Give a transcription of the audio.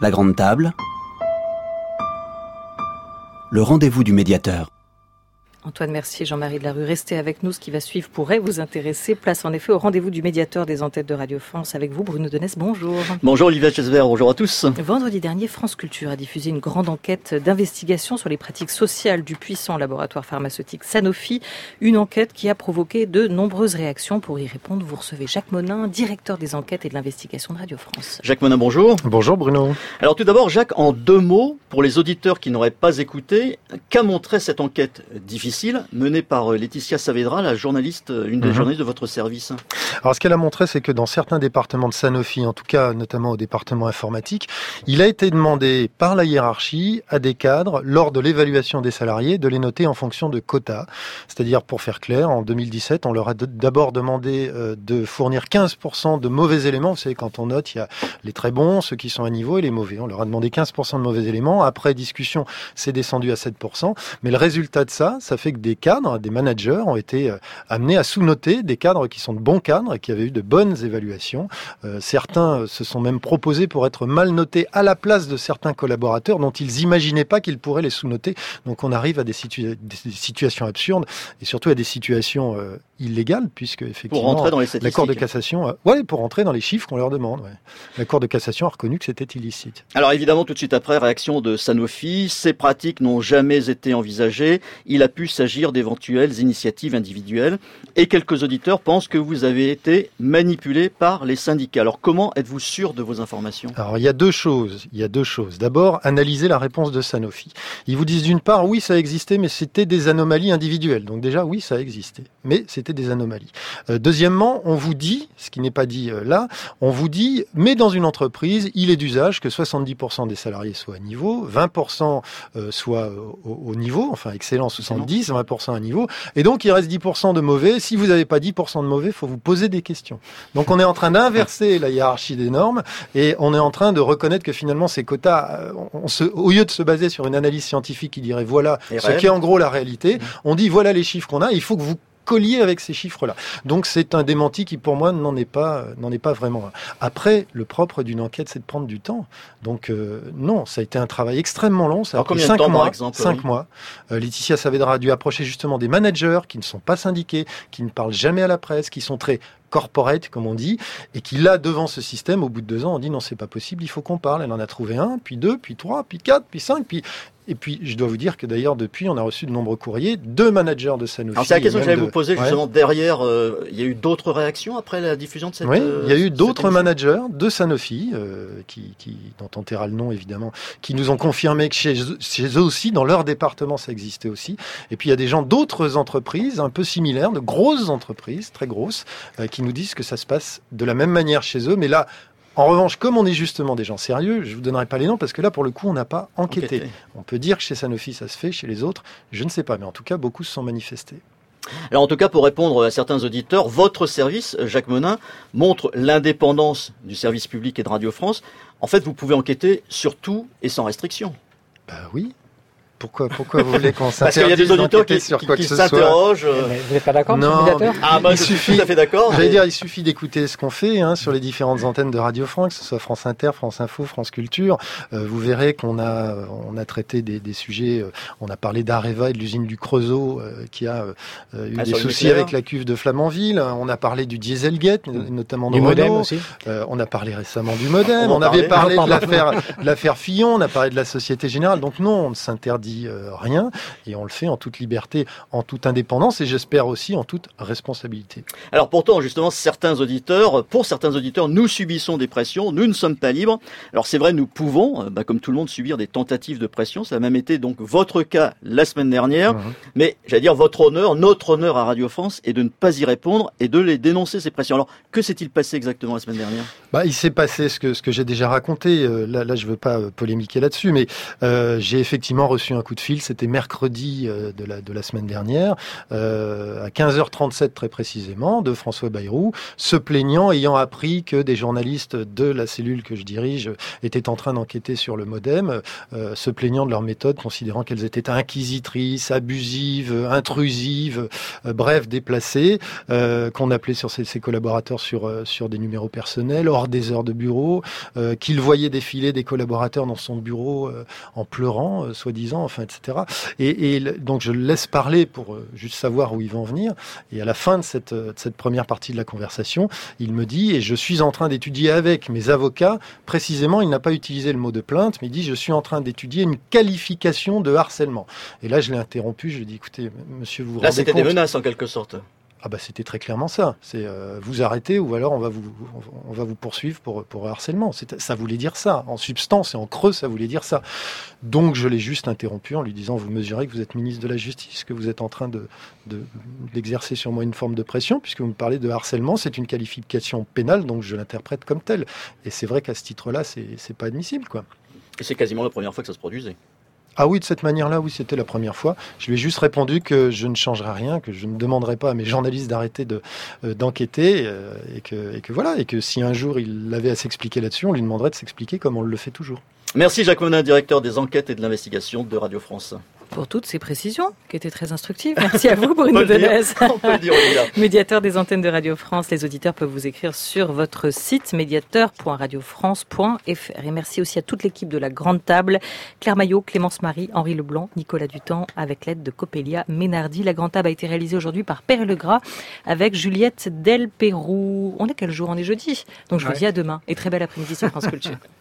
La grande table. Le rendez-vous du médiateur. Antoine Mercier, Jean-Marie Delarue, restez avec nous. Ce qui va suivre pourrait vous intéresser. Place en effet au rendez-vous du médiateur des antennes de Radio France. Avec vous, Bruno Denès, bonjour. Bonjour Olivier Chesver, bonjour à tous. Vendredi dernier, France Culture a diffusé une grande enquête d'investigation sur les pratiques sociales du puissant laboratoire pharmaceutique Sanofi. Une enquête qui a provoqué de nombreuses réactions. Pour y répondre, vous recevez Jacques Monin, directeur des enquêtes et de l'investigation de Radio France. Jacques Monin, bonjour. Bonjour Bruno. Alors tout d'abord, Jacques, en 2 mots, pour les auditeurs qui n'auraient pas écouté, qu'a montré cette enquête difficile menée par Laetitia Saavedra, la journaliste, une des journalistes de votre service? Alors ce qu'elle a montré, c'est que dans certains départements de Sanofi, en tout cas notamment au département informatique, il a été demandé par la hiérarchie à des cadres, lors de l'évaluation des salariés, de les noter en fonction de quotas. C'est-à-dire, pour faire clair, en 2017, on leur a d'abord demandé de fournir 15% de mauvais éléments. Vous savez, quand on note, il y a les très bons, ceux qui sont à niveau et les mauvais. On leur a demandé 15% de mauvais éléments. Après discussion, c'est descendu à 7%. Mais le résultat de ça fait que des cadres, des managers ont été amenés à sous-noter, des cadres qui sont de bons cadres et qui avaient eu de bonnes évaluations. Certains se sont même proposés pour être mal notés à la place de certains collaborateurs dont ils n'imaginaient pas qu'ils pourraient les sous-noter. Donc on arrive à des situations absurdes et surtout à des situations illégales, puisque effectivement, pour rentrer dans les la Cour de cassation, pour rentrer dans les chiffres qu'on leur demande. Ouais. La Cour de cassation a reconnu que c'était illicite. Alors évidemment, tout de suite après, réaction de Sanofi, ces pratiques n'ont jamais été envisagées. Il a pu s'agir d'éventuelles initiatives individuelles. Et quelques auditeurs pensent que vous avez été manipulé par les syndicats. Alors comment êtes-vous sûr de vos informations? Alors il y a deux choses. D'abord, analyser la réponse de Sanofi. Ils vous disent d'une part, oui, ça existait, mais c'était des anomalies individuelles. Donc déjà, oui, ça existait, mais c'était des anomalies. Deuxièmement, on vous dit, ce qui n'est pas dit là, on vous dit, mais dans une entreprise, il est d'usage que 70% des salariés soient à niveau, 20% soient au niveau, enfin excellent 70, 20% à niveau, et donc il reste 10% de mauvais. Si vous n'avez pas 10% de mauvais, il faut vous poser des questions. Donc on est en train d'inverser la hiérarchie des normes, et on est en train de reconnaître que finalement ces quotas, au lieu de se baser sur une analyse scientifique qui dirait voilà ce qui est en gros la réalité, on dit voilà les chiffres qu'on a, il faut que vous collier avec ces chiffres-là. Donc c'est un démenti qui pour moi n'en est pas vraiment un. Après, le propre d'une enquête, c'est de prendre du temps. Donc non, ça a été un travail extrêmement long. Ça a pris 5 mois. Par exemple, 5 mois. Laetitia Saavedra a dû approcher justement des managers qui ne sont pas syndiqués, qui ne parlent jamais à la presse, qui sont très corporate, comme on dit, et qui là, devant ce système, au bout de 2 ans, on dit non, c'est pas possible, il faut qu'on parle. Elle en a trouvé 1, puis 2, puis 3, puis 4, puis 5, et puis, je dois vous dire que d'ailleurs, depuis, on a reçu de nombreux courriers, 2 managers de Sanofi. Alors, c'est la question que j'allais vous poser, justement, derrière, il y a eu d'autres réactions après la diffusion de cette... Oui, il y a eu d'autres managers de Sanofi, dont on taira le nom, évidemment, qui nous ont confirmé que chez eux aussi, dans leur département, ça existait aussi. Et puis, il y a des gens d'autres entreprises, un peu similaires, de grosses entreprises, très grosses, qui nous disent que ça se passe de la même manière chez eux, mais là, en revanche, comme on est justement des gens sérieux, je ne vous donnerai pas les noms parce que là, pour le coup, on n'a pas enquêté. On peut dire que chez Sanofi, ça se fait, chez les autres, je ne sais pas. Mais en tout cas, beaucoup se sont manifestés. Alors en tout cas, pour répondre à certains auditeurs, votre service, Jacques Monin, montre l'indépendance du service public et de Radio France. En fait, vous pouvez enquêter sur tout et sans restriction. Oui. Pourquoi vous voulez qu'on s'interdise? Parce qu'il y a des auditeurs qui s'interrogent. Vous n'êtes pas d'accord, monsieur le médiateur? Je suis tout à fait d'accord. J'allais dire, il suffit d'écouter ce qu'on fait sur les différentes antennes de Radio France, que ce soit France Inter, France Info, France Culture. Vous verrez qu'on a traité des sujets. On a parlé d'Areva et de l'usine du Creusot qui a eu des soucis avec la cuve de Flamanville. On a parlé du Dieselgate, notamment de Modem aussi. On a parlé récemment du Modem. On avait parlé de l'affaire Fillon. On a parlé de la Société Générale. Donc non, on ne s'interdit rien, et on le fait en toute liberté, en toute indépendance, et j'espère aussi en toute responsabilité. Alors pourtant, justement, pour certains auditeurs, nous subissons des pressions, nous ne sommes pas libres. Alors c'est vrai, nous pouvons, comme tout le monde, subir des tentatives de pression. Ça a même été donc votre cas la semaine dernière, mais j'allais dire notre honneur à Radio France est de ne pas y répondre et de les dénoncer, ces pressions. Alors que s'est-il passé exactement la semaine dernière? Il s'est passé ce que j'ai déjà raconté. Là, je veux pas polémiquer là-dessus, mais j'ai effectivement reçu un un coup de fil, c'était mercredi de la semaine dernière, à 15h37 très précisément, de François Bayrou, se plaignant, ayant appris que des journalistes de la cellule que je dirige étaient en train d'enquêter sur le MoDem, se plaignant de leur méthode, considérant qu'elles étaient inquisitrices, abusives, intrusives, bref, déplacées, qu'on appelait sur ses collaborateurs sur des numéros personnels, hors des heures de bureau, qu'il voyait défiler des collaborateurs dans son bureau en pleurant, soi-disant, enfin, etc. Et donc je le laisse parler pour juste savoir où il va en venir. Et à la fin de cette première partie de la conversation, il me dit, et je suis en train d'étudier avec mes avocats, précisément, il n'a pas utilisé le mot de plainte, mais il dit, je suis en train d'étudier une qualification de harcèlement. Et là, je l'ai interrompu, je lui ai dit, écoutez, monsieur, vous vous rendez compte... Là, c'était des menaces, en quelque sorte. Ah bah c'était très clairement ça. C'est vous arrêtez ou alors on va vous poursuivre pour harcèlement. Ça voulait dire ça. En substance et en creux, ça voulait dire ça. Donc je l'ai juste interrompu en lui disant, vous mesurez que vous êtes ministre de la Justice, que vous êtes en train d'exercer sur moi une forme de pression, puisque vous me parlez de harcèlement, c'est une qualification pénale, donc je l'interprète comme telle. Et c'est vrai qu'à ce titre-là, c'est pas admissible, quoi. Et c'est quasiment la première fois que ça se produisait. Ah oui, de cette manière-là, oui, c'était la première fois. Je lui ai juste répondu que je ne changerai rien, que je ne demanderai pas à mes journalistes d'arrêter d'enquêter, et que voilà, et que si un jour il avait à s'expliquer là-dessus, on lui demanderait de s'expliquer comme on le fait toujours. Merci Jacques Monin, directeur des enquêtes et de l'investigation de Radio France. Pour toutes ces précisions, qui étaient très instructives. Merci à vous, Bruno Delez. On peut le dire, Olivia. Médiateur des antennes de Radio France. Les auditeurs peuvent vous écrire sur votre site médiateur.radiofrance.fr. Et merci aussi à toute l'équipe de La Grande Table. Claire Maillot, Clémence Marie, Henri Leblanc, Nicolas Dutemps, avec l'aide de Coppelia Ménardi. La Grande Table a été réalisée aujourd'hui par Père Legras avec Juliette Delpérou. On est quel jour? On est jeudi. Donc je vous dis à demain. Et très bel après-midi sur France Culture.